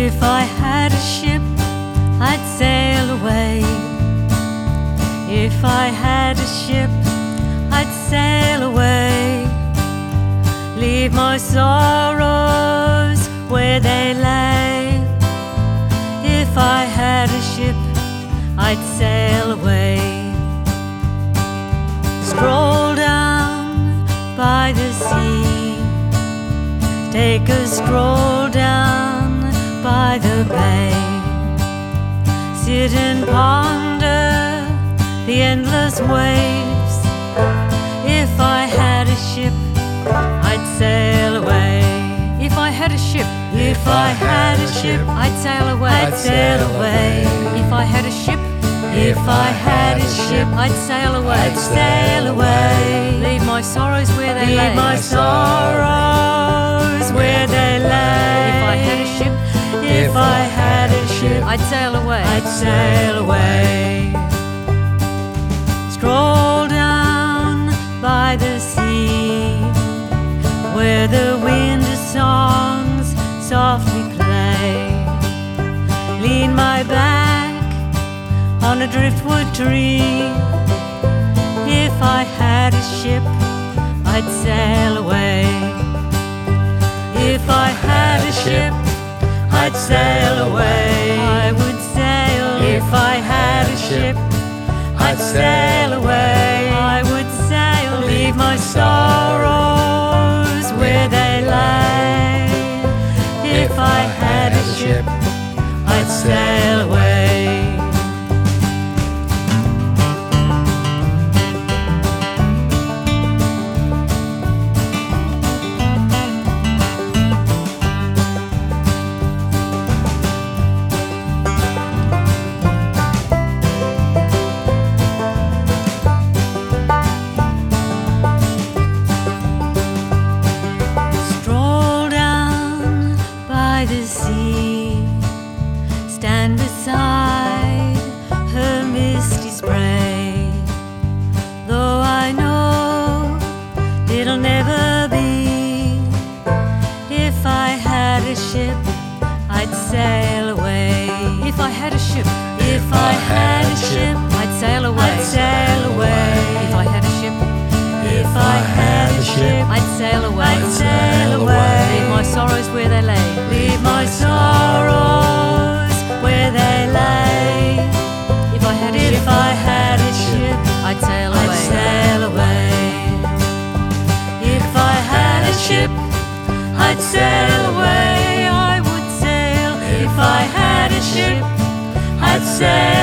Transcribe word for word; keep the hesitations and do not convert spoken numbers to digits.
If I had a ship, I'd sail away. If I had a ship, I'd sail away. Leave my sorrows where they lay. If I had a ship, I'd sail away. Stroll down by the sea, take a stroll down by the bay. Sit and ponder the endless waves. If I had a ship, I'd sail away. If I had a ship, if I had a ship, I'd sail away. I'd sail away. If I had a ship, if I had a ship, I'd sail away. I'd sail away. Leave my sorrows where they lay. Leave my sorrows where they lay. If I had a ship, if I had a ship, I'd sail away. I'd sail away. Stroll down by the sea, where the winter songs softly play. Lean my back on a driftwood tree. If I had a ship, I'd sail away. If I had a ship, I'd sail away. I would sail. If I had a ship, I'd sail away. I would sail. Leave my sorrows where they lay. If I had a ship, I'd sail away. The sea, stand beside her misty spray. Though I know it'll never be, if I had a ship, I'd sail away. If I had a ship, if I had a ship, I'd sail away. I'd sail away. If I had a ship, if I had a ship, I'd sail away. I'd sail away. Leave my sorrows where they lay. Leave my sorrows where they lay. If I had a ship, if I had a ship, I'd sail away. I'd sail away. If I had a ship, I'd sail away. I would sail. If I had a ship, I'd sail